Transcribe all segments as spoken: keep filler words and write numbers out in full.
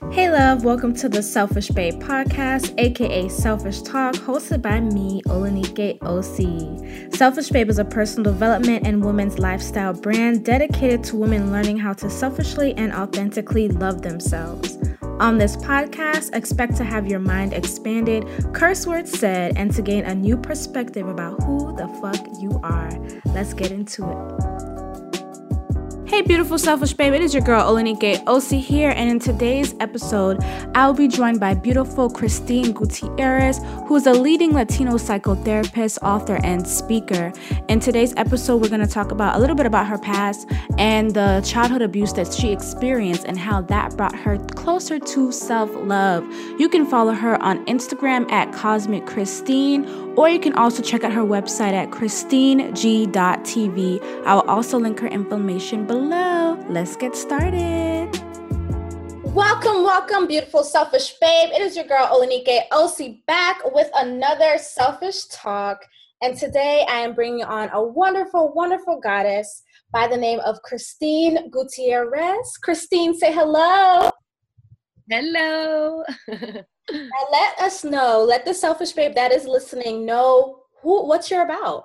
Hey love, welcome to the Selfish Babe podcast, aka Selfish Talk, hosted by me, Olanike O C. Selfish Babe is a personal development and women's lifestyle brand dedicated to women learning how to selfishly and authentically love themselves. On this podcast, expect to have your mind expanded, curse words said, and to gain a new perspective about who the fuck you are. Let's get into it. Hey beautiful Selfish Babe, it is your girl Olanike O C here, and in today's episode, I'll be joined by beautiful Christine Gutierrez, who is a leading Latino psychotherapist, author, and speaker. In today's episode, we're going to talk about a little bit about her past and the childhood abuse that she experienced and how that brought her closer to self-love. You can follow her on Instagram at Cosmic Christine, or you can also check out her website at christine g dot t v. I will also link her information below. Let's get started. Welcome, welcome, beautiful Selfish Babe. It is your girl Olanike O C back with another Selfish Talk. And today I am bringing on a wonderful, wonderful goddess by the name of Christine Gutierrez. Christine, say hello. Hello. Now let us know, let the Selfish Babe that is listening know who, what you're about.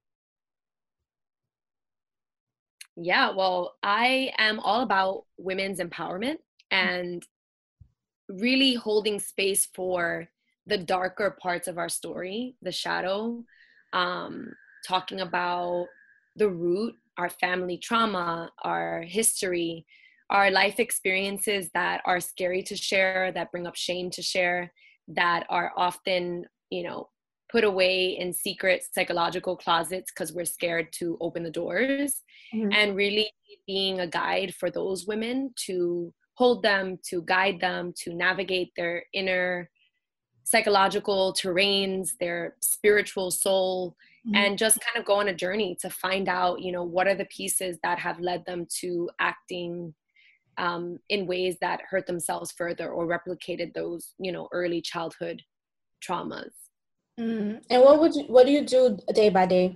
Yeah, well, I am all about women's empowerment and really holding space for the darker parts of our story, the shadow, um, talking about the root, our family trauma, our history, our life experiences that are scary to share, that bring up shame to share, that are often, you know, put away in secret psychological closets because we're scared to open the doors, mm-hmm. and really being a guide for those women to hold them, to guide them, to navigate their inner psychological terrains, their spiritual soul, mm-hmm. and just kind of go on a journey to find out, you know, what are the pieces that have led them to acting um, in ways that hurt themselves further or replicated those, you know, early childhood traumas. Mm. And what would you, what do you do day by day?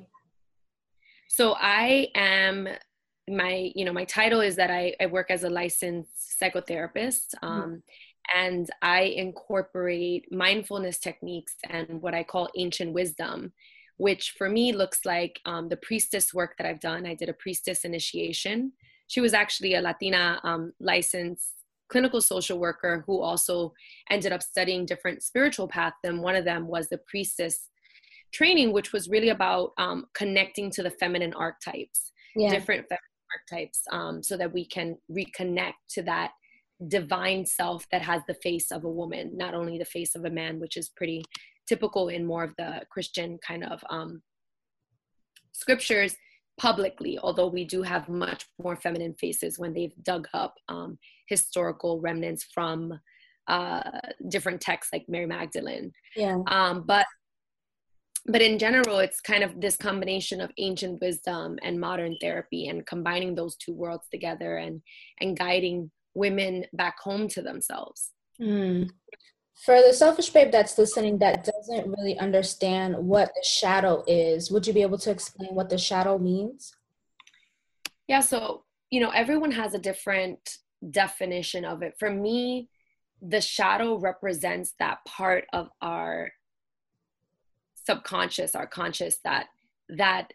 So I am, my, you know, my title is that I, I work as a licensed psychotherapist, um, mm. and I incorporate mindfulness techniques and what I call ancient wisdom, which for me looks like um, the priestess work that I've done. I did a priestess initiation. She was actually a Latina um, licensed clinical social worker who also ended up studying different spiritual paths. And one of them was the priestess training, which was really about um, connecting to the feminine archetypes, yeah. different feminine archetypes, um, so that we can reconnect to that divine self that has the face of a woman, not only the face of a man, which is pretty typical in more of the Christian kind of um, scriptures publicly, although we do have much more feminine faces when they've dug up um, historical remnants from uh, different texts like Mary Magdalene. Yeah. Um, but but in general, it's kind of this combination of ancient wisdom and modern therapy, and combining those two worlds together and and guiding women back home to themselves. Mm. For the Selfish Babe that's listening that doesn't really understand what the shadow is, would you be able to explain what the shadow means? Yeah, so, you know, everyone has a different definition of it. For me, the shadow represents that part of our subconscious, our conscious, that that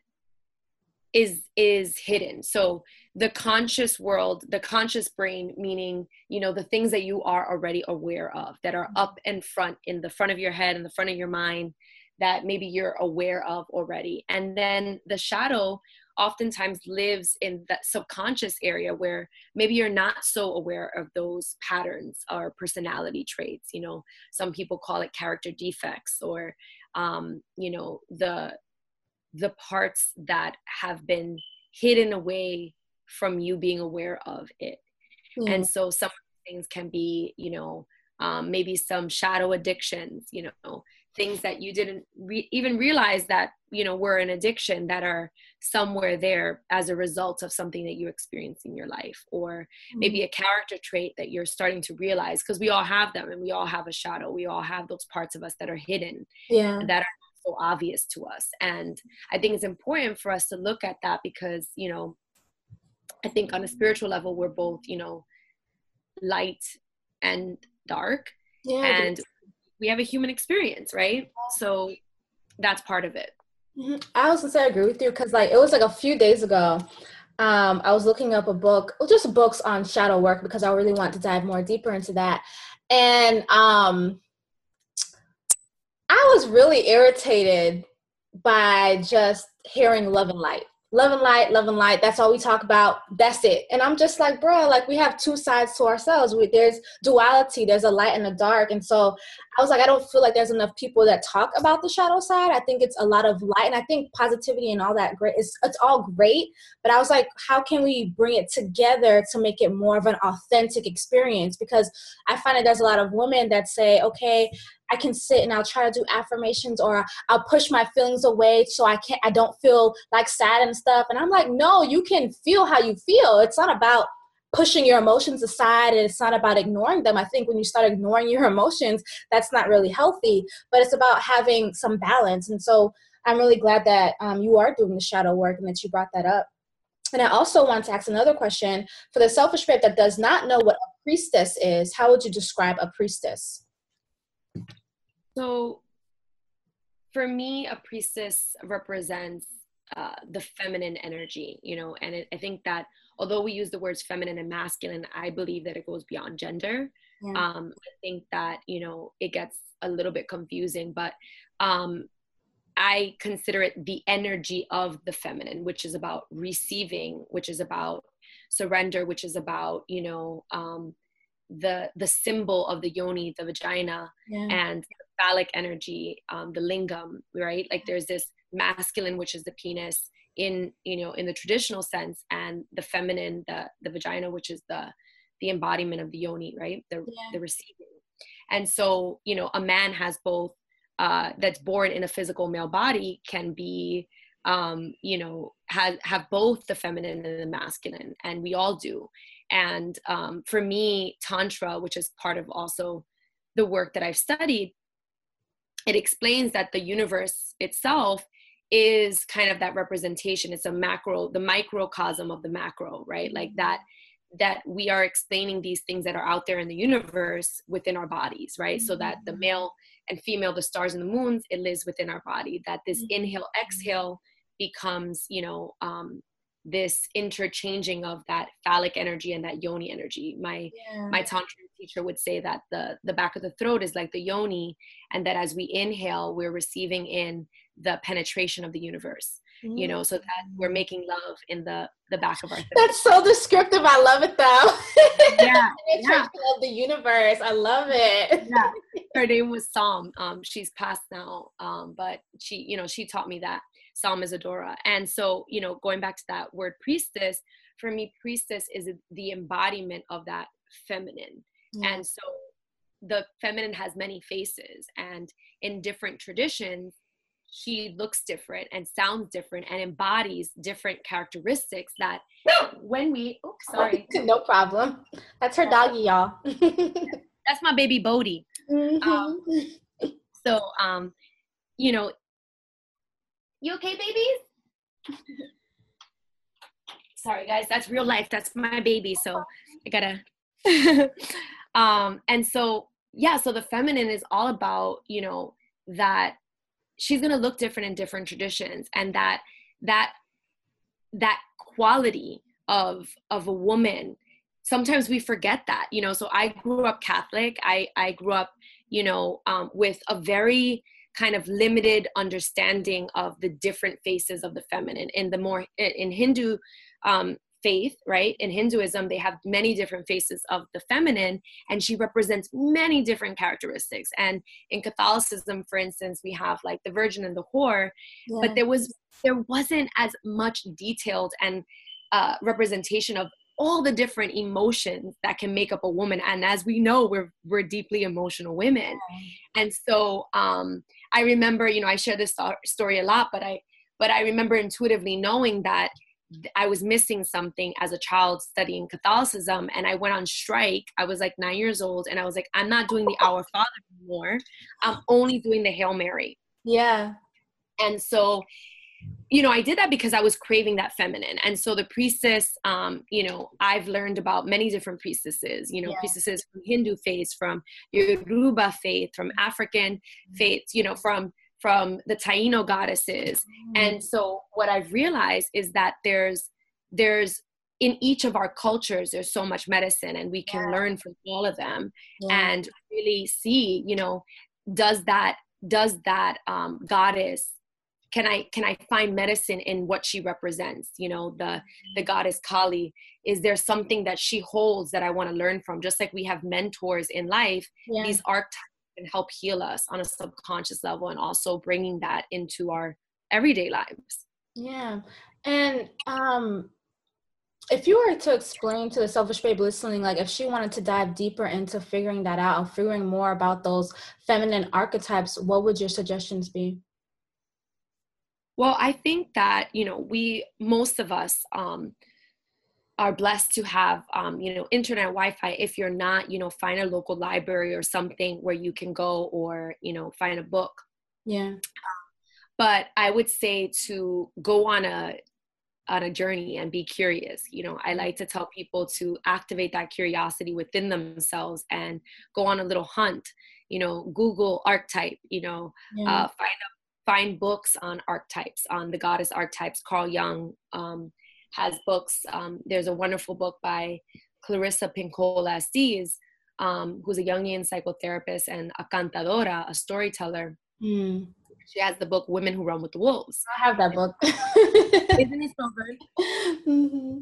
is is hidden. So the conscious world, the conscious brain, meaning, you know, the things that you are already aware of, that are up and front, in the front of your head, in the front of your mind, that maybe you're aware of already. And then the shadow oftentimes lives in that subconscious area where maybe you're not so aware of those patterns or personality traits. You know, some people call it character defects, or, um, you know, the the parts that have been hidden away from you being aware of it. Yeah. And so some things can be, you know, um, maybe some shadow addictions, you know, things that you didn't re- even realize that, you know, were an addiction, that are somewhere there as a result of something that you experienced in your life, or maybe a character trait that you're starting to realize, because we all have them, and we all have a shadow. We all have those parts of us that are hidden, yeah, that are so obvious to us. And I think it's important for us to look at that, because, you know, I think on a spiritual level, we're both, you know, light and dark. Yeah, and we have a human experience, right? So that's part of it. Mm-hmm. I was gonna say I agree with you because like it was like a few days ago. Um, I was looking up a book, well, just books on shadow work because I really want to dive more deeper into that. And um, I was really irritated by just hearing love and light. Love and light, love and light. That's all we talk about. That's it. And I'm just like, bro, like we have two sides to ourselves. We, there's duality. There's a light and a dark. And so I was like, I don't feel like there's enough people that talk about the shadow side. I think it's a lot of light. And I think positivity and all that great. It's, it's all great. But I was like, how can we bring it together to make it more of an authentic experience? Because I find that there's a lot of women that say, okay, I can sit and I'll try to do affirmations or I'll push my feelings away so I can't, I don't feel like sad and stuff. And I'm like, no, you can feel how you feel. It's not about pushing your emotions aside and it's not about ignoring them. I think when you start ignoring your emotions, that's not really healthy, but it's about having some balance. And so I'm really glad that um, you are doing the shadow work and that you brought that up. And I also want to ask another question for the selfish babe that does not know what a priestess is. How would you describe a priestess? So for me, a priestess represents uh, the feminine energy, you know, and it, I think that although we use the words feminine and masculine, I believe that it goes beyond gender. Yeah. Um, I think that, you know, it gets a little bit confusing, but um, I consider it the energy of the feminine, which is about receiving, which is about surrender, which is about, you know, um, the the symbol of the yoni, the vagina, yeah. and the phallic energy, um, the lingam, right? Like there's this masculine, which is the penis in, you know, in the traditional sense, and the feminine, the the vagina, which is the the embodiment of the yoni, right? The yeah. the receiving. And so, you know, a man has both, uh, that's born in a physical male body can be, um, you know, have, have both the feminine and the masculine, and we all do. And um, for me, Tantra, which is part of also the work that I've studied, it explains that the universe itself is kind of that representation. It's a macro, the microcosm of the macro, right? Like that, that we are explaining these things that are out there in the universe within our bodies, right? Mm-hmm. So that the male and female, the stars and the moons, it lives within our body, that this mm-hmm. inhale, exhale becomes, you know, um, this interchanging of that phallic energy and that yoni energy. My yeah. my tantra teacher would say that the the back of the throat is like the yoni, and that as we inhale, we're receiving in the penetration of the universe. Mm. You know, so that we're making love in the the back of our throat. That's so descriptive. I love it though. Yeah, yeah. Of the universe. I love it. Yeah. Her name was Psalm. Um, she's passed now, um, but she, you know, she taught me that. Psalm Isadora. And so, you know, going back to that word priestess, for me, priestess is the embodiment of that feminine. Yeah. And so the feminine has many faces, and in different traditions, she looks different and sounds different and embodies different characteristics that when we, oops, sorry. No problem. That's her doggy, y'all. That's my baby Bodhi. Mm-hmm. Um, so, um, you know, you okay, babies? Sorry, guys. That's real life. That's my baby. So I gotta. um, and so, yeah, so the feminine is all about, you know, that she's going to look different in different traditions, and that, that, that quality of, of a woman, sometimes we forget that, you know. So I grew up Catholic. I, I grew up, you know, um, with a very kind of limited understanding of the different faces of the feminine. In the more in Hindu um, faith, right? In Hinduism, they have many different faces of the feminine, and she represents many different characteristics. And in Catholicism, for instance, we have like the Virgin and the whore, yeah. but there was there wasn't as much detailed and uh, representation of all the different emotions that can make up a woman. And as we know, we're we're deeply emotional women. And so um, I remember, you know, I share this story a lot, but I but I remember intuitively knowing that I was missing something as a child studying Catholicism, and I went on strike. I was like nine years old, and I was like, I'm not doing the Our Father anymore. I'm only doing the Hail Mary. Yeah. And so you know, I did that because I was craving that feminine. And so the priestess, um, you know, I've learned about many different priestesses, you know, yeah. priestesses from Hindu faiths, from Yoruba faith, from African mm-hmm. faiths, you know, from, from the Taino goddesses. Mm-hmm. And so what I've realized is that there's, there's in each of our cultures, there's so much medicine, and we can yeah. learn from all of them yeah. and really see, you know, does that, does that um, goddess, Can I can I find medicine in what she represents? You know, the the goddess Kali. Is there something that she holds that I want to learn from? Just like we have mentors in life, yeah. these archetypes can help heal us on a subconscious level, and also bringing that into our everyday lives. Yeah, and um, if you were to explain to the Selfish Babe listening, like if she wanted to dive deeper into figuring that out and figuring more about those feminine archetypes, what would your suggestions be? Well, I think that, you know, we, most of us um, are blessed to have, um, you know, internet, Wi-Fi. If you're not, you know, find a local library or something where you can go, or, you know, find a book. Yeah. But I would say to go on a, on a journey and be curious. You know, I like to tell people to activate that curiosity within themselves and go on a little hunt, you know, Google archetype, you know, yeah. uh, find a Find books on archetypes, on the goddess archetypes. Carl Jung um, has books. Um, there's a wonderful book by Clarissa Pinkola Estes, um, who's a Jungian psychotherapist and a cantadora, a storyteller. Mm. She has the book Women Who Run with the Wolves. I have that book. Isn't it so good? Mm-hmm.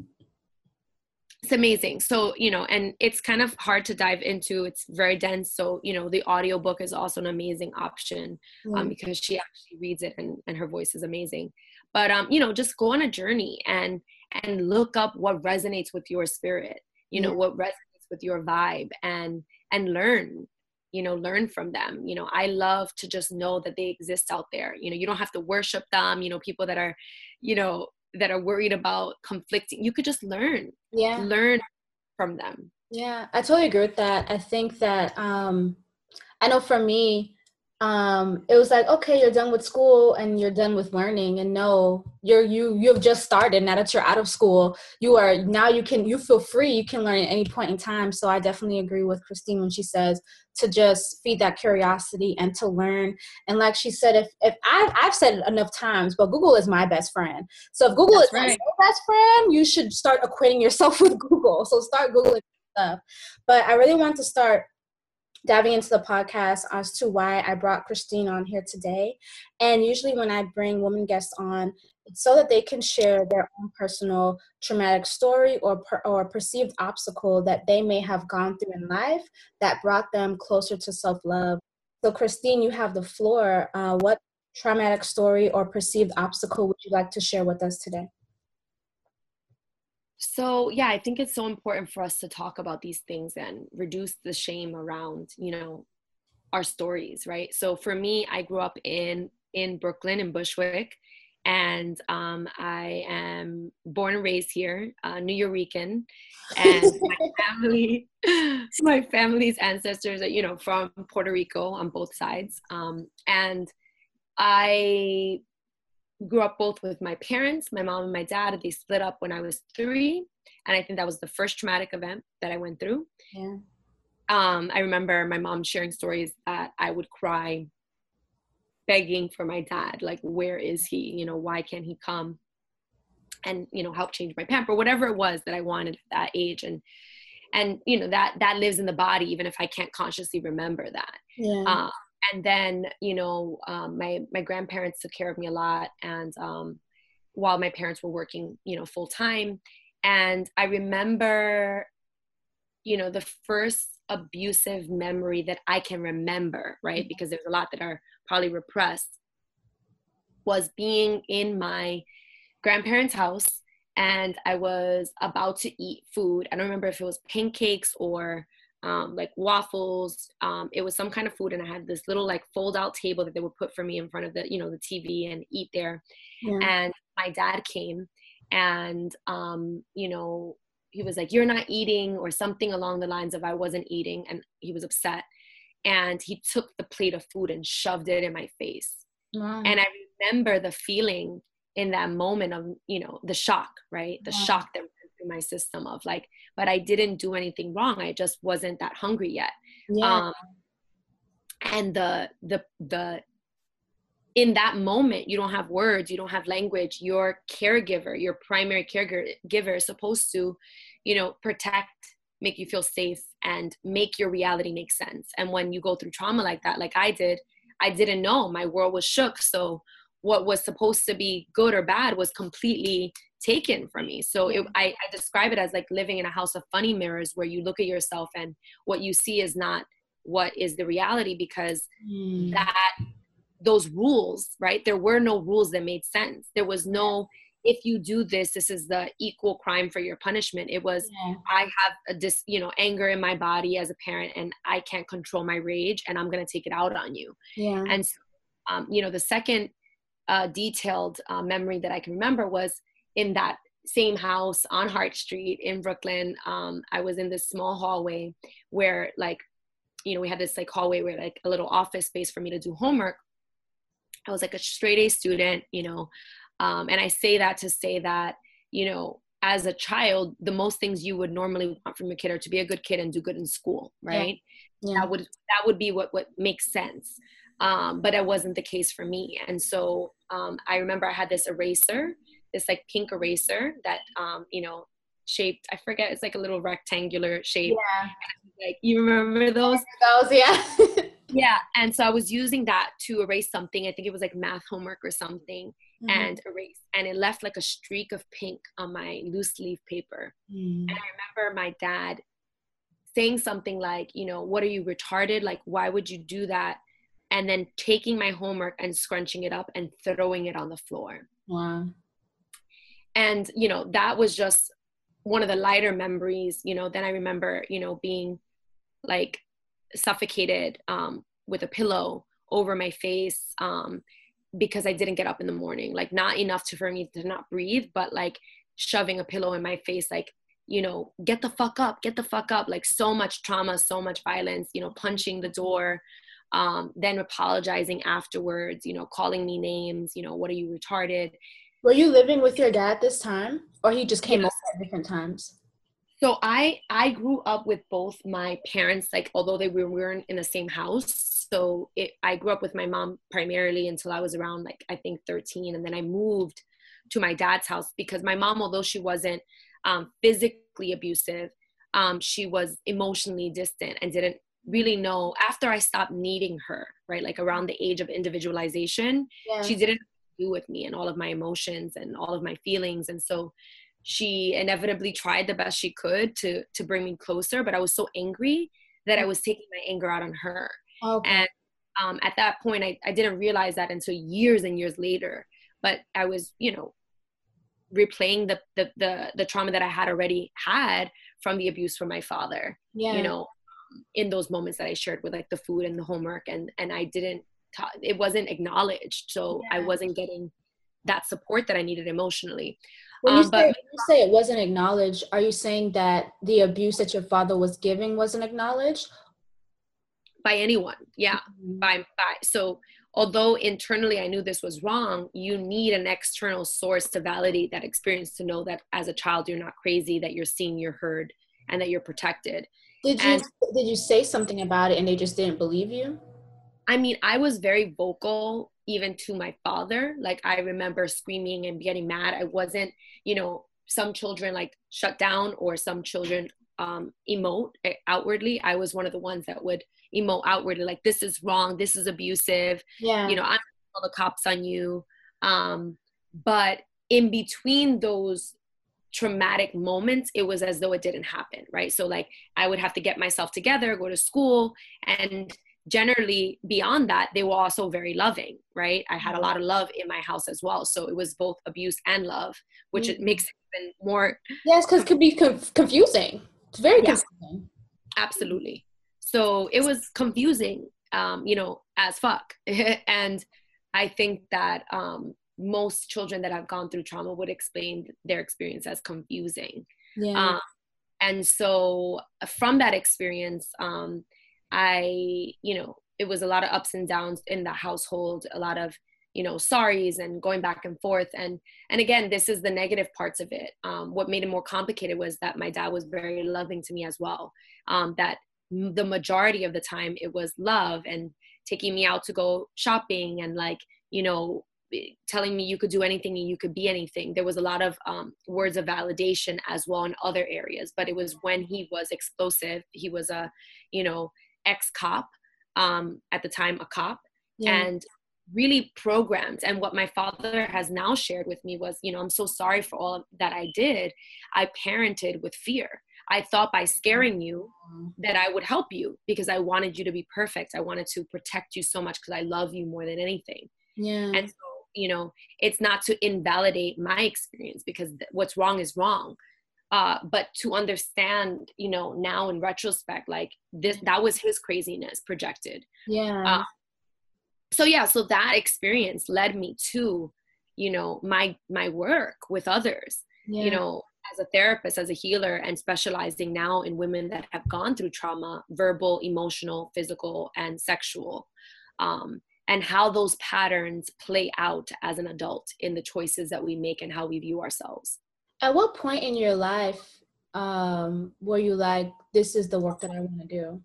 It's amazing. So, you know, and it's kind of hard to dive into. It's very dense. So, you know, the audiobook is also an amazing option um, mm. because she actually reads it, and, and her voice is amazing. But, um, you know, just go on a journey and, and look up what resonates with your spirit, you know, yeah. what resonates with your vibe, and, and learn, you know, learn from them. You know, I love to just know that they exist out there. You know, you don't have to worship them, you know, people that are, you know, that are worried about conflicting. You could just learn, yeah, learn from them. Yeah, I totally agree with that. I think that, um, I know for me, um, it was like, okay, you're done with school and you're done with learning, and no, you're, you, you've just started. Now that you're out of school, you are, now you can, you feel free, you can learn at any point in time. So I definitely agree with Christine when she says to just feed that curiosity and to learn. And like she said, if, if I, I've said it enough times, but Google is my best friend. So if Google That's is right. your best friend, you should start acquainting yourself with Google. So start Googling stuff. But I really want to start diving into the podcast as to why I brought Christine on here today. And usually when I bring women guests on, it's so that they can share their own personal traumatic story or per, or perceived obstacle that they may have gone through in life that brought them closer to self-love. So Christine, you have the floor. Uh, what traumatic story or perceived obstacle would you like to share with us today? So, yeah, I think it's so important for us to talk about these things and reduce the shame around, you know, our stories, right? So for me, I grew up in, in Brooklyn, in Bushwick, and um, I am born and raised here, uh, New Yorican, and my family, my family's ancestors are, you know, from Puerto Rico on both sides. Um, and I grew up both with my parents, my mom and my dad. They split up when I was three. And I think that was the first traumatic event that I went through. Yeah. Um, I remember my mom sharing stories that I would cry, begging for my dad, like, where is he? You know, why can't he come and, you know, help change my pamper, whatever it was that I wanted at that age. And, and, you know, that, that lives in the body, even if I can't consciously remember that. Yeah. Um, And then, you know, um, my, my grandparents took care of me a lot. And um, while my parents were working, you know, full time. And I remember, you know, the first abusive memory that I can remember, right? Because there's a lot that are probably repressed, was being in my grandparents' house. And I was about to eat food. I don't remember if it was pancakes or Um, like waffles. Um, it was some kind of food, and I had this little like fold out table that they would put for me in front of the, you know, the T V and eat there. Yeah. And my dad came and, um, you know, he was like, "You're not eating," or something along the lines of I wasn't eating. And he was upset, and he took the plate of food and shoved it in my face. Wow. And I remember the feeling in that moment of, you know, the shock, right? The Yeah. shock that went through my system of like, but I didn't do anything wrong. I just wasn't that hungry yet. Yeah. Um, and the, the, the, in that moment, you don't have words, you don't have language. Your caregiver, your primary caregiver is supposed to, you know, protect, make you feel safe, and make your reality make sense. And when you go through trauma like that, like I did, I didn't know. My world was shook. So what was supposed to be good or bad was completely taken from me. So it, I, I describe it as like living in a house of funny mirrors, where you look at yourself and what you see is not what is the reality, because Mm. that those rules, right? There were no rules that made sense. There was no, if you do this, this is the equal crime for your punishment. It was, Yeah. I have a dis, you know, anger in my body as a parent, and I can't control my rage, and I'm going to take it out on you. Yeah. And, um, you know, the second uh, detailed uh, memory that I can remember was in that same house on Hart Street in Brooklyn. Um, I was in this small hallway where, like, you know, we had this like hallway where like a little office space for me to do homework. I was like a straight A student, you know, um, and I say that to say that, you know, as a child, the most things you would normally want from your kid are to be a good kid and do good in school, right? Yeah. Yeah. That would that would be what what makes sense. Um, but it wasn't the case for me. And so um, I remember I had this eraser, this like pink eraser that, um, you know, shaped, I forget, it's like a little rectangular shape. Yeah. Like, you remember those? Those, yeah. Yeah. And so I was using that to erase something. I think it was like math homework or something, Mm-hmm. and erase. And it left like a streak of pink on my loose leaf paper. Mm. And I remember my dad saying something like, you know, what are you, retarded? Like, why would you do that? And then taking my homework and scrunching it up and throwing it on the floor. Wow. And, you know, that was just one of the lighter memories. You know, then I remember, you know, being like suffocated um, with a pillow over my face um, because I didn't get up in the morning, like not enough to, for me to not breathe, but like shoving a pillow in my face, like, you know, get the fuck up, get the fuck up, like so much trauma, so much violence, you know, punching the door, um, then apologizing afterwards, you know, calling me names, you know, what are you, retarded? Were you living with your dad this time, or he just came Yes. over at different times? So I, I grew up with both my parents, like, although they were, we weren't in the same house. So it, I grew up with my mom primarily until I was around, like, I think thirteen. And then I moved to my dad's house because my mom, although she wasn't um, physically abusive, um, she was emotionally distant and didn't really know, after I stopped needing her, right? Like around the age of individualization, Yeah. she didn't do with me and all of my emotions and all of my feelings. And so she inevitably tried the best she could to to bring me closer, but I was so angry that I was taking my anger out on her. Okay. And um, at that point, I, I didn't realize that until years and years later. But I was, you know, replaying the the the, the trauma that I had already had from the abuse from my father. Yeah. You know, in those moments that I shared with like the food and the homework, and and I didn't, ta- it wasn't acknowledged, so Yeah. I wasn't getting that support that I needed emotionally. When you, Um, say, but when you say it wasn't acknowledged, are you saying that the abuse that your father was giving wasn't acknowledged? by anyone, yeah, Mhm. by by. So although internally I knew this was wrong, you need an external source to validate that experience, to know that as a child you're not crazy, that you're seen, you're heard, and that you're protected. Did you And did you say something about it and they just didn't believe you? I mean, I was very vocal even to my father. Like, I remember screaming and getting mad. I wasn't, you know, some children like shut down, or some children um, emote outwardly. I was one of the ones that would emote outwardly, like, this is wrong, this is abusive, Yeah. you know, I'm gonna call the cops on you. Um, but in between those traumatic moments, it was as though it didn't happen, right? So like, I would have to get myself together, go to school, and generally beyond that, they were also very loving, right? I had a lot of love in my house as well. So it was both abuse and love, which Mhm. it makes it even more. Yes, because it could be conf- confusing. It's very Yeah. confusing. Absolutely. So it was confusing, um, you know, as fuck. And I think that um, most children that have gone through trauma would explain their experience as confusing. Yeah. Um, and so from that experience, um, I, you know, it was a lot of ups and downs in the household, a lot of, you know, sorries and going back and forth. And, and again, this is the negative parts of it. Um, what made it more complicated was that my dad was very loving to me as well. Um, that the majority of the time it was love and taking me out to go shopping and like, you know, telling me you could do anything and you could be anything. There was a lot of um, words of validation as well in other areas, but it was when he was explosive. He was a, you know, ex-cop, um, at the time a cop, yeah. and really programmed. And what my father has now shared with me was, you know, I'm so sorry for all that I did. I parented with fear. I thought by scaring you that I would help you because I wanted you to be perfect. I wanted to protect you so much because I love you more than anything. Yeah. And so, you know, it's not to invalidate my experience because th- what's wrong is wrong. Uh, but to understand, you know, now in retrospect, like this, that was his craziness projected. Yeah. Uh, so yeah, so that experience led me to, you know, my, my work with others, yeah. you know, as a therapist, as a healer, and specializing now in women that have gone through trauma, verbal, emotional, physical, and sexual. Um, and how those patterns play out as an adult in the choices that we make and how we view ourselves. At what point in your life um, were you like, this is the work that I want to do?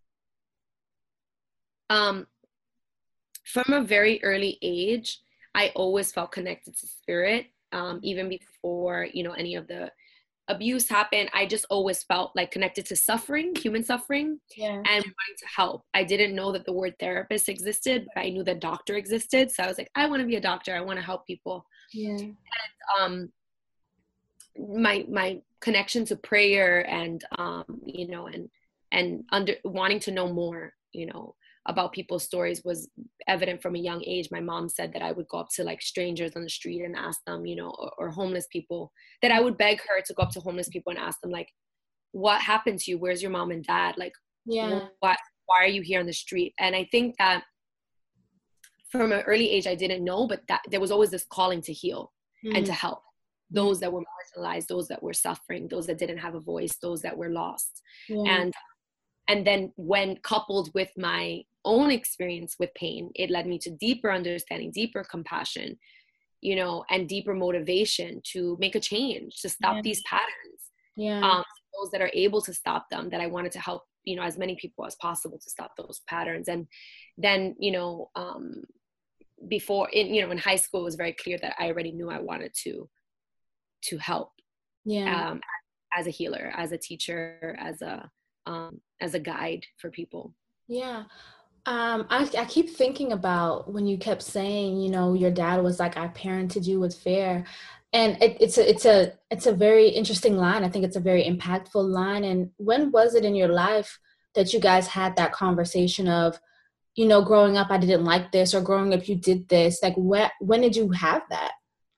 Um, from a very early age, I always felt connected to spirit. Um, even before, you know, any of the abuse happened, I just always felt like connected to suffering, human suffering, yeah. and wanting to help. I didn't know that the word therapist existed, but I knew that doctor existed. So I was like, I want to be a doctor. I want to help people. Yeah. And um, my my connection to prayer and um, you know, and and under wanting to know more, you know, about people's stories was evident from a young age. My mom said that I would go up to like strangers on the street and ask them, you know, or, or homeless people, that I would beg her to go up to homeless people and ask them, like, what happened to you? Where's your mom and dad? Like, yeah. what, why are you here on the street? And I think that from an early age, I didn't know, but that there was always this calling to heal mm. and to help those that were marginalized, those that were suffering, those that didn't have a voice, those that were lost. Yeah. And And then when coupled with my own experience with pain, it led me to deeper understanding, deeper compassion, you know, and deeper motivation to make a change, to stop yeah. these patterns. Yeah. Um, those that are able to stop them, that I wanted to help, you know, as many people as possible to stop those patterns. And then, you know, um, before, in, you know, in high school, it was very clear that I already knew I wanted to, to help. Yeah. Um, as a healer, as a teacher, as a, um, as a guide for people. Yeah. Um, I, I keep thinking about when you kept saying, you know, your dad was like, I parented you with fear. And it, it's a, it's a, it's a very interesting line. I think it's a very impactful line. And when was it in your life that you guys had that conversation of, you know, growing up, I didn't like this, or growing up, you did this? Like, when, when did you have that?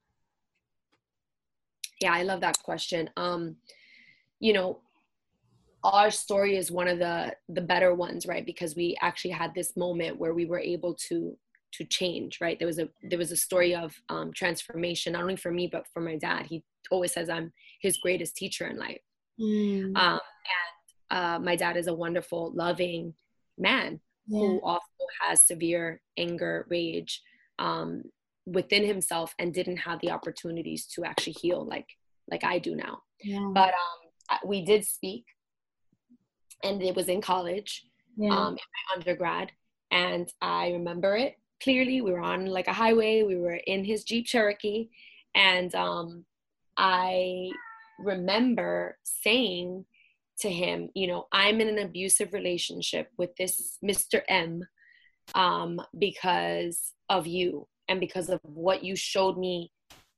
Yeah, I love that question. Um, you know, our story is one of the the better ones, right? Because we actually had this moment where we were able to to change, right? There was a there was a story of um, transformation, not only for me but for my dad. He always says I'm his greatest teacher in life. Mm. Um, and uh, my dad is a wonderful, loving man yeah. who also has severe anger, rage um, within himself, and didn't have the opportunities to actually heal like like I do now. Yeah. But um, we did speak. And it was in college, yeah. um, in my undergrad. And I remember it clearly. We were on like a highway. We were in his Jeep Cherokee. And um, I remember saying to him, you know, I'm in an abusive relationship with this Mister M um, because of you and because of what you showed me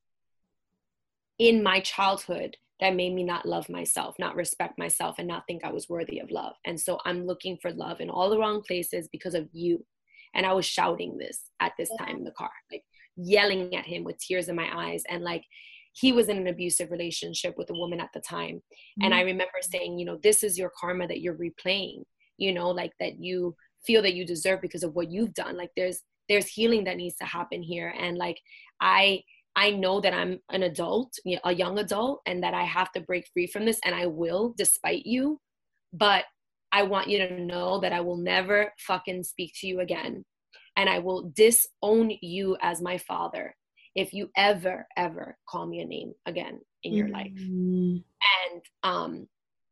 in my childhood that made me not love myself, not respect myself, and not think I was worthy of love. And so I'm looking for love in all the wrong places because of you. And I was shouting this at this time in the car, like yelling at him with tears in my eyes. And like, he was in an abusive relationship with a woman at the time. Mm-hmm. And I remember saying, you know, this is your karma that you're replaying, you know, like that you feel that you deserve because of what you've done. Like there's, there's healing that needs to happen here. And like, I, I know that I'm an adult, a young adult, and that I have to break free from this, and I will, despite you. But I want you to know that I will never fucking speak to you again. and I will disown you as my father if you ever, ever call me a name again in your mm-hmm. life. And um,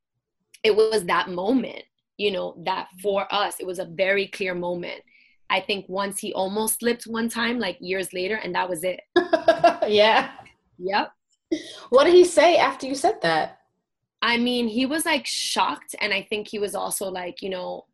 it was that moment, you know, that for us, it was a very clear moment. I think once he almost slipped one time, like years later, and that was it. Yeah. Yep. What did he say after you said that? I mean, he was like shocked. And I think he was also like, you know,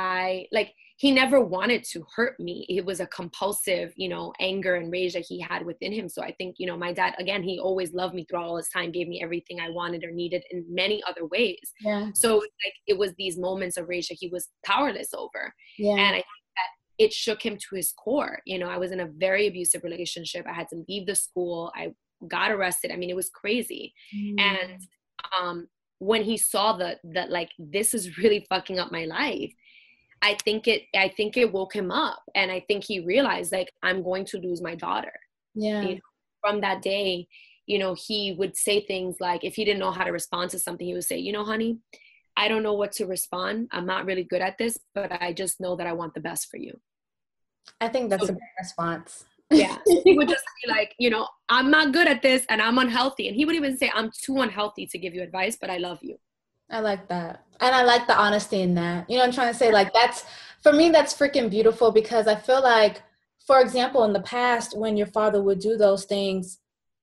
I like, he never wanted to hurt me. It was a compulsive, you know, anger and rage that he had within him. So I think, you know, my dad, again, he always loved me throughout all his time, gave me everything I wanted or needed in many other ways. Yeah. So like, it was these moments of rage that he was powerless over. Yeah. And I think that it shook him to his core. You know, I was in a very abusive relationship. I had to leave the school. I got arrested. I mean, it was crazy. Mm. And um, when he saw that, that like, this is really fucking up my life, I think it, I think it woke him up. And I think he realized like, I'm going to lose my daughter. Yeah. You know, from that day, you know, he would say things like, if he didn't know how to respond to something, he would say, you know, honey, I don't know what to respond. I'm not really good at this, but I just know that I want the best for you. I think that's so, a good response. Yeah. He would just be like, you know, I'm not good at this and I'm unhealthy. And he would even say, I'm too unhealthy to give you advice, but I love you. I like that. And I like the honesty in that. You know what I'm trying to say? Like that's, for me, that's freaking beautiful because I feel like, for example, in the past, when your father would do those things,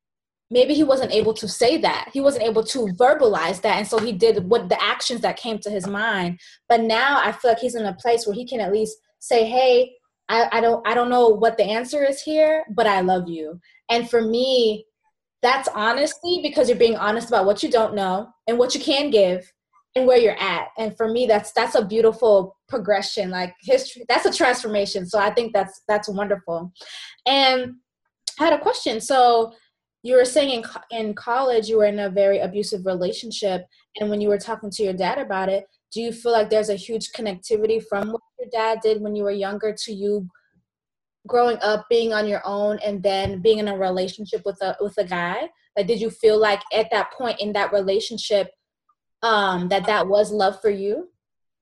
maybe he wasn't able to say that. He wasn't able to verbalize that. And so he did what the actions that came to his mind. But now I feel like he's in a place where he can at least say, hey, I, I don't I don't know what the answer is here, but I love you. And for me, that's honesty because you're being honest about what you don't know and what you can give and where you're at. And for me, that's that's a beautiful progression, like history. That's a transformation. So I think that's that's wonderful. And I had a question. So you were saying in, in college, you were in a very abusive relationship. And when you were talking to your dad about it, do you feel like there's a huge connectivity from what your dad did when you were younger to you growing up, being on your own, and then being in a relationship with a with a guy? Like, did you feel like at that point in that relationship um, that that was love for you?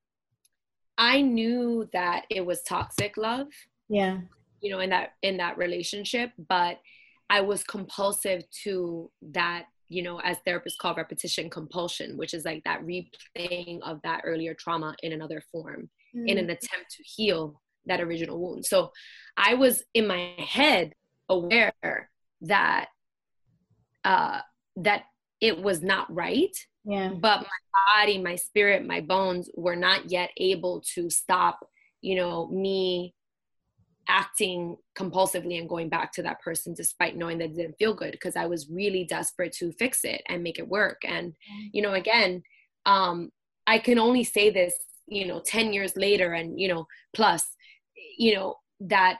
I knew that it was toxic love. Yeah. You know, in that in that relationship, but I was compulsive to that, you know, as therapists call repetition compulsion, which is like that replaying of that earlier trauma in another form mm. in an attempt to heal that original wound. So I was in my head aware that uh, that it was not right, yeah. but my body, my spirit, my bones were not yet able to stop, you know, me acting compulsively and going back to that person despite knowing that it didn't feel good, because I was really desperate to fix it and make it work. And, you know, again, um, I can only say this, you know, ten years later and, you know, plus, you know, that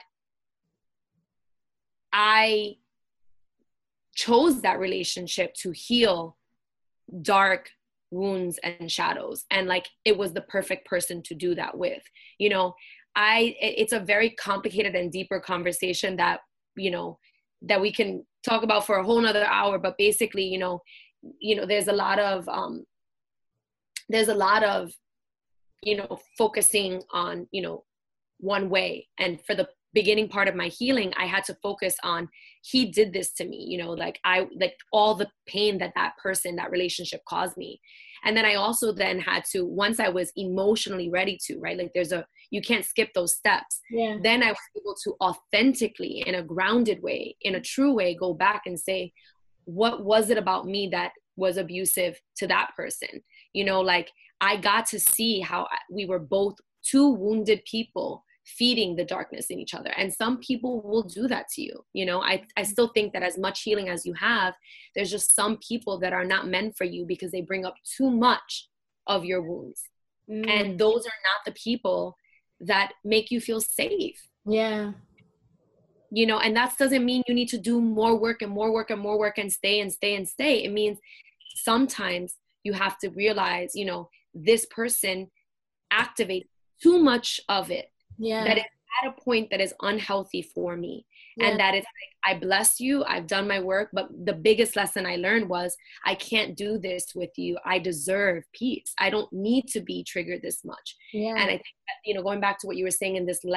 I chose that relationship to heal dark wounds and shadows. And like, it was the perfect person to do that with, you know. I, it's a very complicated and deeper conversation that, you know, that we can talk about for a whole nother hour. But basically, you know, you know, there's a lot of, um, there's a lot of, you know, focusing on, you know, one way. And for the beginning part of my healing, I had to focus on, he did this to me, you know, like I, like all the pain that that person, that relationship caused me. And then I also then had to, once I was emotionally ready to, right? Like there's a, you can't skip those steps. Yeah. Then I was able to authentically, in a grounded way, in a true way, go back and say, what was it about me that was abusive to that person? You know, like I got to see how we were both two wounded people feeding the darkness in each other. And some people will do that to you. You know, I, I still think that as much healing as you have, there's just some people that are not meant for you because they bring up too much of your wounds. Mm. And those are not the people that make you feel safe. Yeah. You know, and that doesn't mean you need to do more work and more work and more work and stay and stay and stay. It means sometimes you have to realize, you know, this person activates too much of it. Yeah. That is at a point that is unhealthy for me. Yeah. And that it's like, I bless you, I've done my work, but the biggest lesson I learned was I can't do this with you. I deserve peace. I don't need to be triggered this much. Yeah. And I think that, you know, going back to what you were saying in this light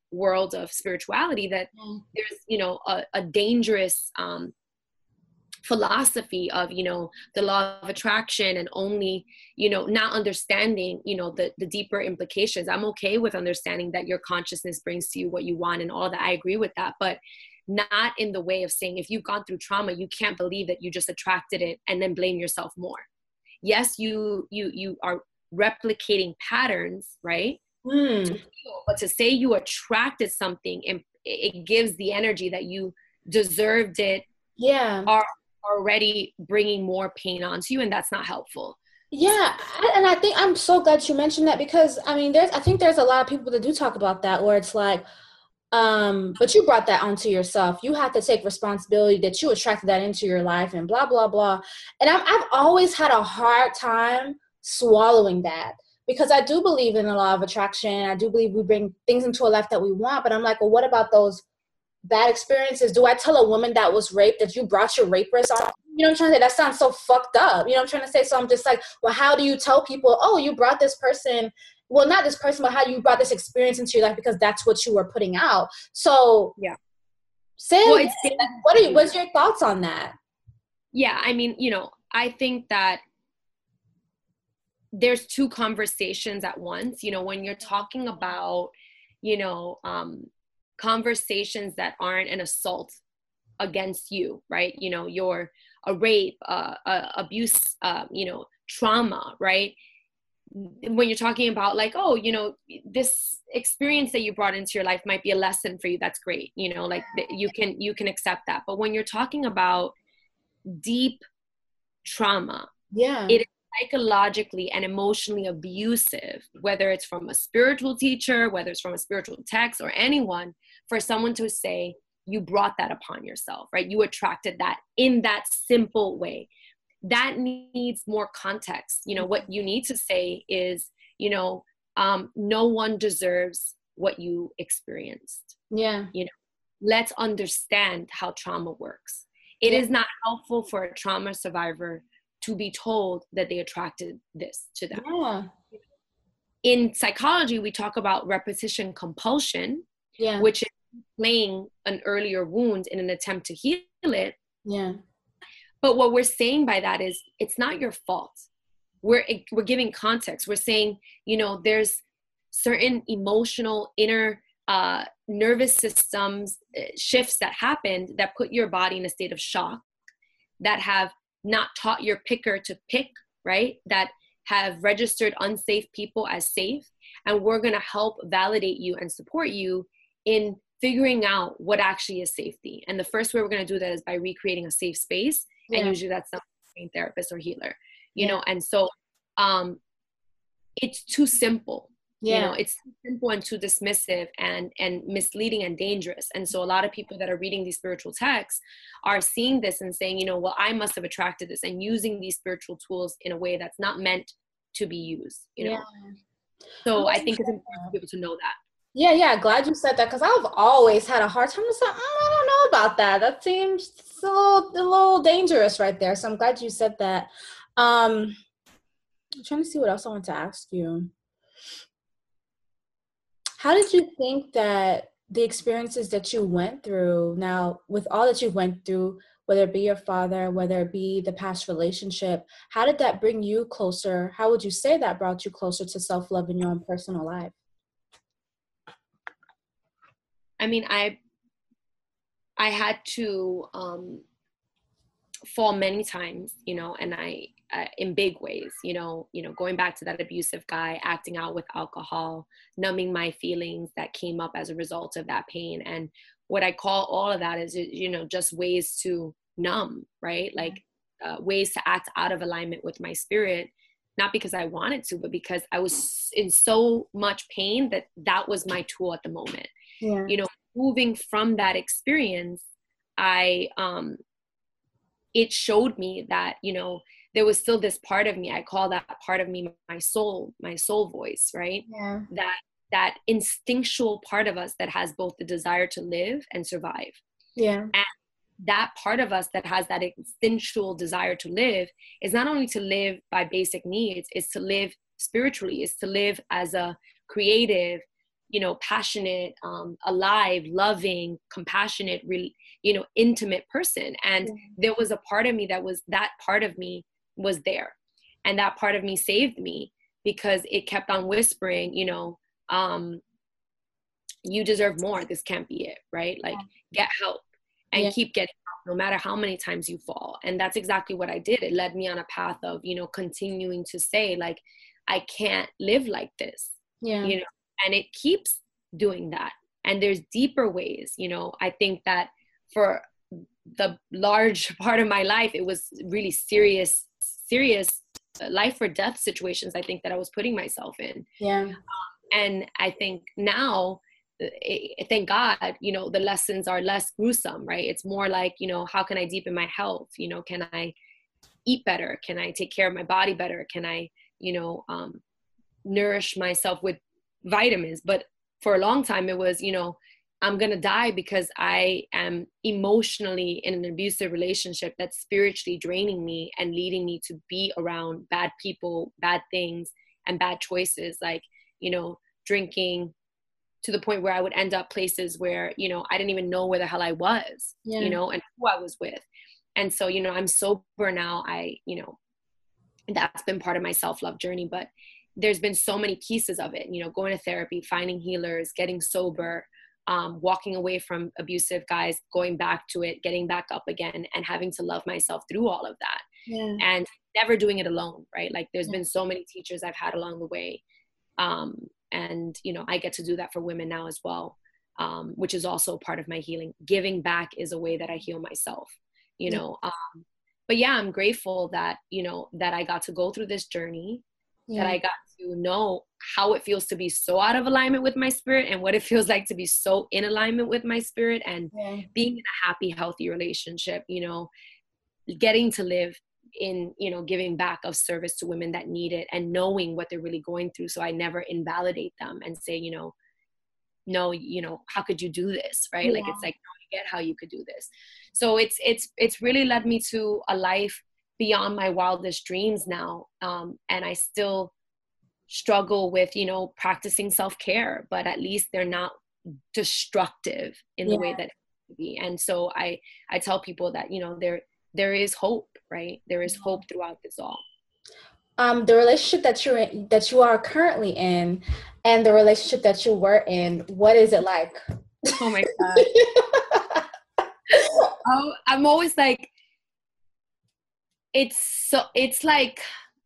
world of spirituality, that mm. there's, you know, a, a dangerous um, philosophy of, you know, the law of attraction, and only, you know, not understanding, you know, the, the deeper implications. I'm okay with understanding that your consciousness brings to you what you want and all that. I agree with that, but not in the way of saying, if you've gone through trauma, you can't believe that you just attracted it and then blame yourself more. Yes, you, you, you are replicating patterns, right? Mm. To feel, but to say you attracted something, and it gives the energy that you deserved it. Yeah. Are already bringing more pain onto you, and that's not helpful. Yeah, and I think I'm so glad you mentioned that, because I mean, there's I think there's a lot of people that do talk about that, where it's like, um, but you brought that onto yourself. You have to take responsibility that you attracted that into your life, and blah blah blah. And I'm, I've always had a hard time swallowing that, because I do believe in the law of attraction. I do believe we bring things into a life that we want, but I'm like, well, what about those bad experiences? Do I tell a woman that was raped that you brought your rapist on? You know what I'm trying to say? That sounds so fucked up. You know what I'm trying to say? So I'm just like, well, how do you tell people, oh, you brought this person, well, not this person, but how you brought this experience into your life, because that's what you were putting out. So yeah. Say, well, it's, what are you, what's your thoughts on that? Yeah, I mean, you know, I think that there's two conversations at once. You know, when you're talking about, you know, um, conversations that aren't an assault against you, right? You know, you're a rape, uh, uh, abuse, uh, you know, trauma, right? When you're talking about like, oh, you know, this experience that you brought into your life might be a lesson for you. That's great. You know, like you can, you can accept that. But when you're talking about deep trauma, yeah, it is psychologically and emotionally abusive, whether it's from a spiritual teacher, whether it's from a spiritual text or anyone, for someone to say, you brought that upon yourself, right? You attracted that in that simple way. That needs more context. You know, what you need to say is, you know, um, no one deserves what you experienced. Yeah. You know, let's understand how trauma works. It yeah. is not helpful for a trauma survivor to be told that they attracted this to them. Yeah. In psychology, we talk about repetition compulsion, yeah. which is playing an earlier wound in an attempt to heal it. Yeah. But what we're saying by that is it's not your fault. We're we're giving context. We're saying, you know, there's certain emotional inner uh, nervous systems uh, shifts that happened that put your body in a state of shock, that have not taught your picker to pick, right? That have registered unsafe people as safe. And we're going to help validate you and support you in figuring out what actually is safety. And the first way we're going to do that is by recreating a safe space. Yeah. And usually that's not a therapist or healer, you yeah. know? And so um, it's too simple. Yeah. You know, it's too simple and too dismissive and, and misleading and dangerous. And so a lot of people that are reading these spiritual texts are seeing this and saying, you know, well, I must have attracted this, and using these spiritual tools in a way that's not meant to be used, you know? Yeah. So I think it's important for people to know that. Yeah, yeah. Glad you said that, because I've always had a hard time to say, mm, I don't know about that. That seems a little, a little dangerous right there. So I'm glad you said that. Um, I'm trying to see what else I want to ask you. How did you think that the experiences that you went through, now with all that you went through, whether it be your father, whether it be the past relationship, how did that bring you closer? How would you say that brought you closer to self-love in your own personal life? I mean, I I had to um, fall many times, you know, and I, uh, in big ways, you know, you know, going back to that abusive guy, acting out with alcohol, numbing my feelings that came up as a result of that pain. And what I call all of that is, you know, just ways to numb, right? Like uh, ways to act out of alignment with my spirit, not because I wanted to, but because I was in so much pain that that was my tool at the moment. Yeah. You know, moving from that experience, I, um, it showed me that, you know, there was still this part of me, I call that part of me, my soul, my soul voice, right? Yeah. That, that instinctual part of us that has both the desire to live and survive. Yeah. And that part of us that has that instinctual desire to live is not only to live by basic needs, it's to live spiritually, it's to live as a creative, you know, passionate, um, alive, loving, compassionate, really, you know, intimate person. And yeah. there was a part of me that was, that part of me was there. And that part of me saved me because it kept on whispering, you know, um, you deserve more. This can't be it, right? Like yeah. get help and yeah. keep getting help no matter how many times you fall. And that's exactly what I did. It led me on a path of, you know, continuing to say like, I can't live like this, yeah. you know, and it keeps doing that. And there's deeper ways, you know. I think that for the large part of my life, it was really serious, serious life or death situations, I think, that I was putting myself in. Yeah. Um, and I think now, it, thank God, you know, the lessons are less gruesome, right? It's more like, you know, how can I deepen my health? You know, can I eat better? Can I take care of my body better? Can I, you know, um, nourish myself with vitamins? But for a long time it was, you know, I'm going to die because I am emotionally in an abusive relationship that's spiritually draining me and leading me to be around bad people, bad things, and bad choices, like, you know, drinking to the point where I would end up places where, you know, I didn't even know where the hell I was, yeah. you know, and who I was with. And so, you know, I'm sober now. I, you know, that's been part of my self-love journey, but there's been so many pieces of it, you know, going to therapy, finding healers, getting sober, um, walking away from abusive guys, going back to it, getting back up again, and having to love myself through all of that. Yeah. And never doing it alone, right? Like there's yeah. been so many teachers I've had along the way. Um, and, you know, I get to do that for women now as well, um, which is also part of my healing. Giving back is a way that I heal myself, you yeah. know. Um, but yeah, I'm grateful that, you know, that I got to go through this journey, yeah. that I got to know how it feels to be so out of alignment with my spirit and what it feels like to be so in alignment with my spirit, and yeah. being in a happy, healthy relationship, you know, getting to live in, you know, giving back of service to women that need it, and knowing what they're really going through. So I never invalidate them and say, you know, no, you know, how could you do this? Right. Yeah. Like, it's like, no, I get how you could do this. So it's, it's, it's really led me to a life beyond my wildest dreams now. Um, and I still struggle with, you know, practicing self-care, but at least they're not destructive in yeah. the way that it could be. And so I, I tell people that, you know, there, there is hope, right? There is hope throughout this all. Um, the relationship that you're in, that you are currently in, and the relationship that you were in, what is it like? Oh my God. oh, I'm always like, it's so, it's like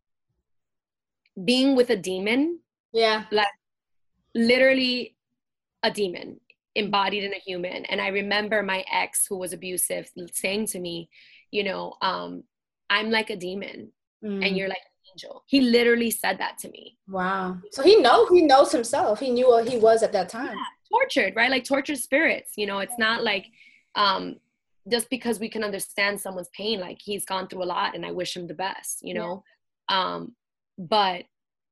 being with a demon. Yeah. Like literally a demon embodied in a human. And I remember my ex, who was abusive, saying to me, you know, um, I'm like a demon mm. and you're like an angel. He literally said that to me. Wow. So he know he knows himself. He knew what he was at that time. Yeah, tortured, right? Like tortured spirits. You know, it's not like um, just because we can understand someone's pain, like he's gone through a lot and I wish him the best, you know? Yeah. Um, but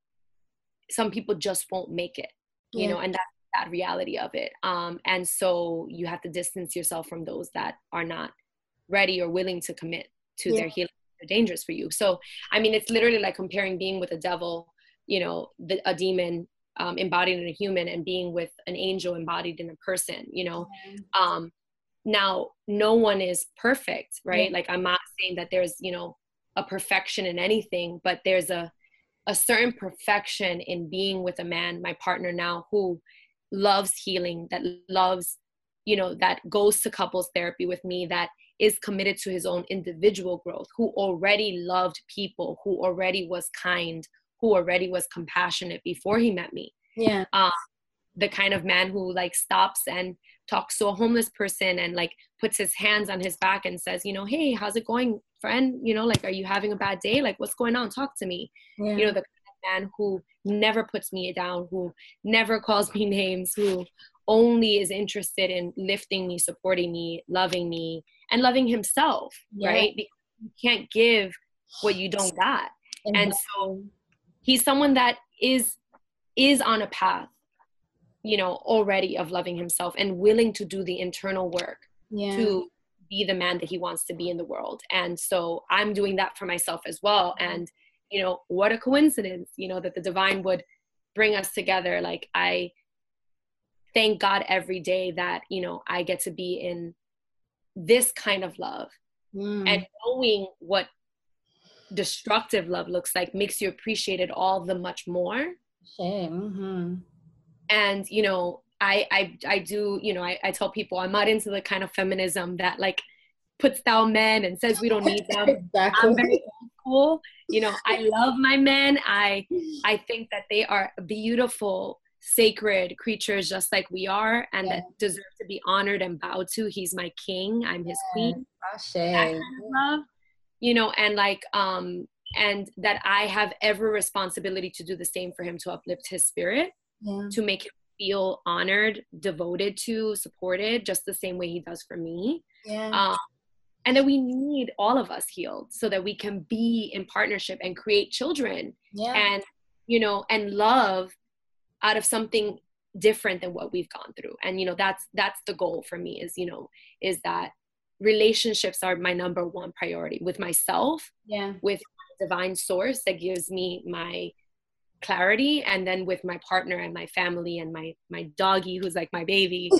some people just won't make it, you yeah. know, and that's that reality of it. Um, and so you have to distance yourself from those that are not ready or willing to commit to yeah. their healing. They're dangerous for you. So, I mean, it's literally like comparing being with a devil, you know, the, a demon um, embodied in a human, and being with an angel embodied in a person, you know. Mm-hmm. Um, now, no one is perfect, right? Yeah. Like, I'm not saying that there's, you know, a perfection in anything, but there's a, a certain perfection in being with a man, my partner now, who loves healing, that loves, you know, that goes to couples therapy with me, that is committed to his own individual growth, who already loved people, who already was kind, who already was compassionate before he met me. Yeah. Um, the kind of man who like stops and talks to a homeless person and like puts his hands on his back and says, you know, hey, how's it going, friend? You know, like, are you having a bad day? Like, what's going on? Talk to me. Yeah. You know, the kind of man who never puts me down, who never calls me names, who only is interested in lifting me, supporting me, loving me, and loving himself, yeah. right? Because you can't give what you don't got. Mm-hmm. And so he's someone that is is on a path, you know, already of loving himself and willing to do the internal work yeah. to be the man that he wants to be in the world. And so I'm doing that for myself as well. And, you know, what a coincidence, you know, that the divine would bring us together. Like, I thank God every day that, you know, I get to be in this kind of love. Mm. And knowing what destructive love looks like makes you appreciate it all the much more. Shame. Mm-hmm. And, you know, I, I, I do, you know, I, I tell people I'm not into the kind of feminism that like puts down men and says we don't need them. Exactly. I'm very old school. You know, I love my men. I, I think that they are beautiful, sacred creatures just like we are, and yeah. that deserve to be honored and bowed to. He's my king. I'm his yeah. queen. That kind of love, you know, and like, um, and that I have every responsibility to do the same for him, to uplift his spirit, yeah. to make him feel honored, devoted to, supported, just the same way he does for me. Yeah. Um, and that we need all of us healed so that we can be in partnership and create children yeah. and, you know, and love out of something different than what we've gone through. And, you know, that's, that's the goal for me is, you know, is that relationships are my number one priority with myself, yeah. with divine source that gives me my clarity, and then with my partner and my family and my my doggy who's like my baby.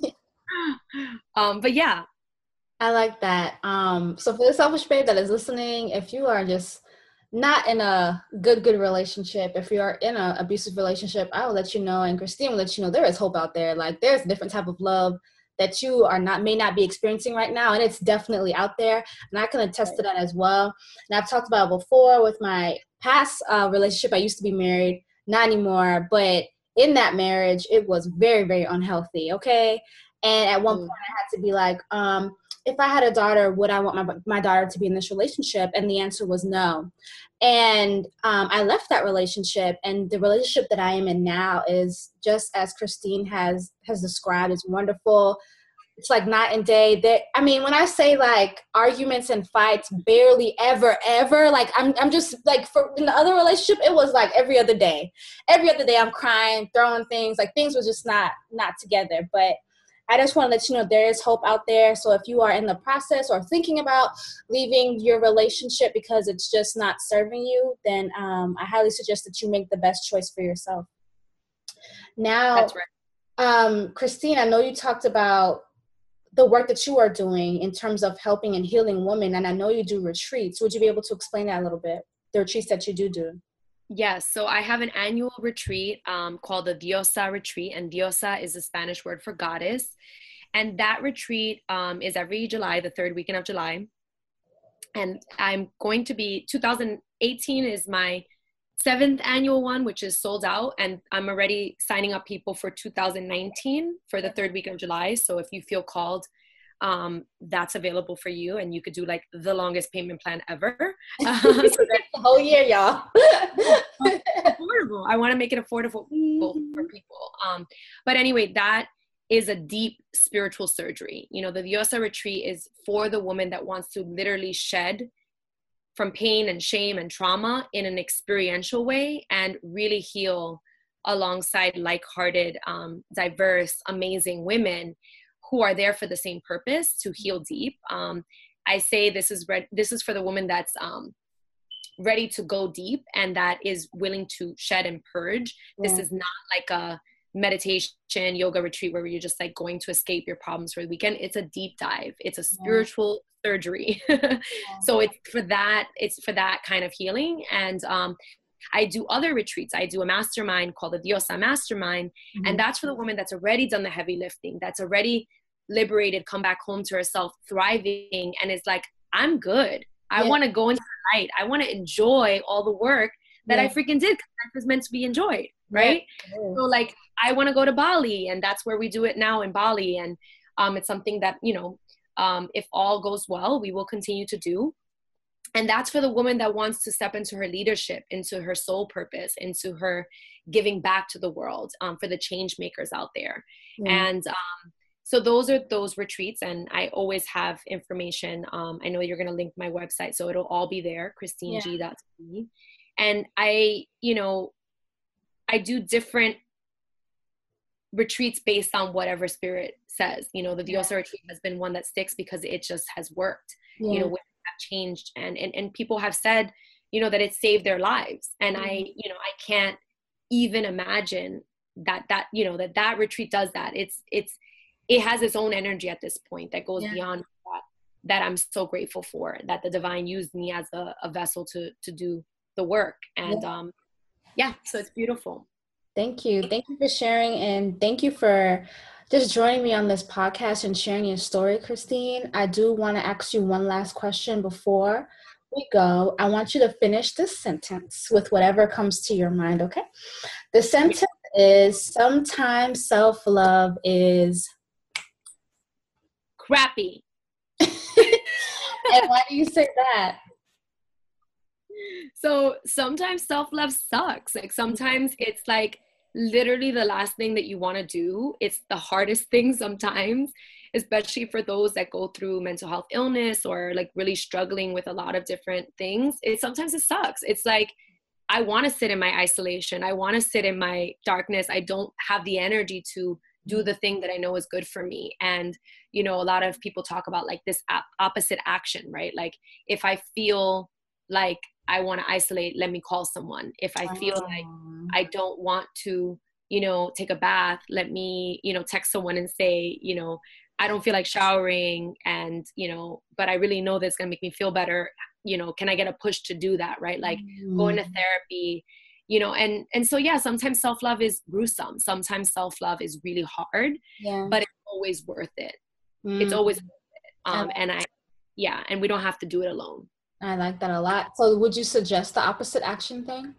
um but yeah, I like that. Um so for the selfish babe that is listening, if you are just not in a good good relationship, if you are in an abusive relationship, I will let you know, and Christine will let you know there is hope out there. Like there's a different type of love that you are not may not be experiencing right now, and it's definitely out there, and I can attest to that as well. And I've talked about it before with my past uh, relationship. I used to be married, not anymore, but in that marriage it was very very unhealthy, okay? And at one mm. point I had to be like, um if I had a daughter, would I want my my daughter to be in this relationship? And the answer was no. And um, I left that relationship, and the relationship that I am in now is just as Christine has has described. It's wonderful. It's like night and day. That I mean, when I say like arguments and fights, barely ever, ever. Like I'm, I'm just like for in the other relationship, it was like every other day. Every other day, I'm crying, throwing things. Like things were just not not together. But I just want to let you know there is hope out there. So if you are in the process or thinking about leaving your relationship because it's just not serving you, then um, I highly suggest that you make the best choice for yourself. Now, That's right. um, Christine, I know you talked about the work that you are doing in terms of helping and healing women, and I know you do retreats. Would you be able to explain that a little bit, the retreats that you do do? Yes. So I have an annual retreat um, called the Diosa Retreat, and Diosa is the Spanish word for goddess. And that retreat um, is every July, the third weekend of July. And I'm going to be, two thousand eighteen is my seventh annual one, which is sold out. And I'm already signing up people for two thousand nineteen for the third week of July. So if you feel called, um, that's available for you, and you could do like the longest payment plan ever. Uh, so the whole year, y'all. Affordable. I want to make it affordable mm-hmm. for people. Um, but anyway, that is a deep spiritual surgery. You know, the Diosa retreat is for the woman that wants to literally shed from pain and shame and trauma in an experiential way and really heal alongside like-hearted, um, diverse, amazing women who are there for the same purpose, to heal deep. Um, I say this is re- this is for the woman that's um, ready to go deep and that is willing to shed and purge. Yeah. This is not like a meditation yoga retreat where you're just like going to escape your problems for the weekend. It's a deep dive. It's a spiritual yeah. surgery. yeah. So it's for that, it's for that kind of healing. And um, I do other retreats. I do a mastermind called the Diosa Mastermind. Mm-hmm. And that's for the woman that's already done the heavy lifting, that's already liberated, come back home to herself, thriving, and is like, I'm good. I yeah. want to go into the light. I want to enjoy all the work that yeah. I freaking did, because life is meant to be enjoyed, right? Yeah. So like, I want to go to Bali, and that's where we do it now in Bali. And um, it's something that, you know, um, if all goes well, we will continue to do. And that's for the woman that wants to step into her leadership, into her soul purpose, into her giving back to the world, um, for the change makers out there. Yeah. And um, so those are those retreats. And I always have information. Um, I know you're going to link my website, so it'll all be there, christine g dot t v. And I, you know, I do different retreats based on whatever spirit says. You know, the Diosa yeah. retreat has been one that sticks because it just has worked. Yeah. You know, women have changed, and, and and people have said, you know, that it saved their lives. And mm-hmm. I, you know, I can't even imagine that, that, you know, that that retreat does that. It's, it's, it has its own energy at this point that goes yeah. beyond that, that I'm so grateful for, that the divine used me as a, a vessel to, to do the work. And yeah. um, yeah, so it's beautiful. Thank you. Thank you for sharing. And thank you for just joining me on this podcast and sharing your story, Christine. I do want to ask you one last question before we go. I want you to finish this sentence with whatever comes to your mind, okay? The sentence is, sometimes self-love is crappy. And why do you say that? So sometimes self-love sucks. Like sometimes it's like literally the last thing that you want to do. It's the hardest thing sometimes, especially for those that go through mental health illness or like really struggling with a lot of different things. It sometimes it sucks. It's like, I want to sit in my isolation. I want to sit in my darkness. I don't have the energy to do the thing that I know is good for me. And, you know, a lot of people talk about like this opposite action, right? Like if I feel like I want to isolate, let me call someone. If I feel oh. like I don't want to, you know, take a bath, let me, you know, text someone and say, you know, I don't feel like showering and, you know, but I really know that's going to make me feel better. You know, can I get a push to do that? Right. Like mm. going to therapy, you know, and, and so, yeah, sometimes self-love is gruesome. Sometimes self-love is really hard, yeah. but it's always worth it. Mm. It's always worth it. Um, and I, yeah, and we don't have to do it alone. I like that a lot. So would you suggest the opposite action thing?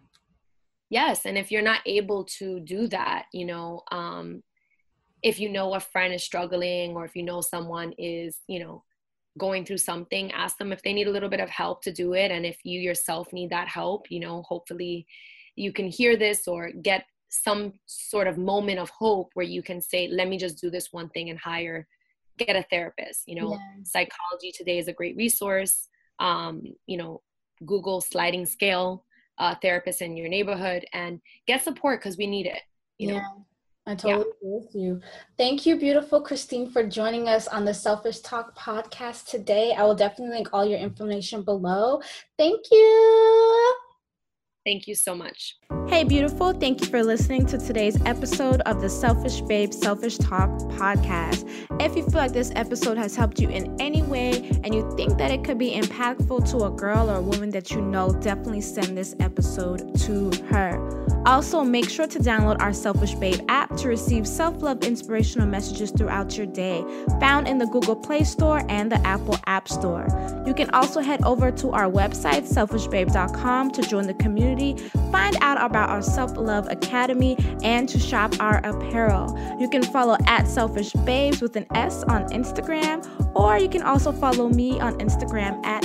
Yes. And if you're not able to do that, you know, um, if you know a friend is struggling or if you know someone is, you know, going through something, ask them if they need a little bit of help to do it. And if you yourself need that help, you know, hopefully you can hear this or get some sort of moment of hope where you can say, let me just do this one thing and hire, get a therapist. You know, yeah. Psychology Today is a great resource. Um, you know, Google sliding scale uh, therapist in your neighborhood and get support because we need it. You know? Yeah, I totally yeah. agree with you. Thank you, beautiful Christine, for joining us on the Selfish Talk podcast today. I will definitely link all your information below. Thank you. Thank you so much. Hey, beautiful. Thank you for listening to today's episode of the Selfish Babe Selfish Talk podcast. If you feel like this episode has helped you in any way and you think that it could be impactful to a girl or a woman that you know, definitely send this episode to her. Also, make sure to download our Selfish Babe app to receive self-love inspirational messages throughout your day, found in the Google Play Store and the Apple App Store. You can also head over to our website, selfish babe dot com, to join the community, find out about our Self-Love Academy, and to shop our apparel. You can follow at Selfish Babes with an S on Instagram, or you can also follow me on Instagram at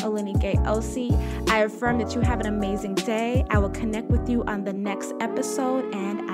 OleniGayOC. I affirm that you have an amazing day. I will connect with you on the next episode, and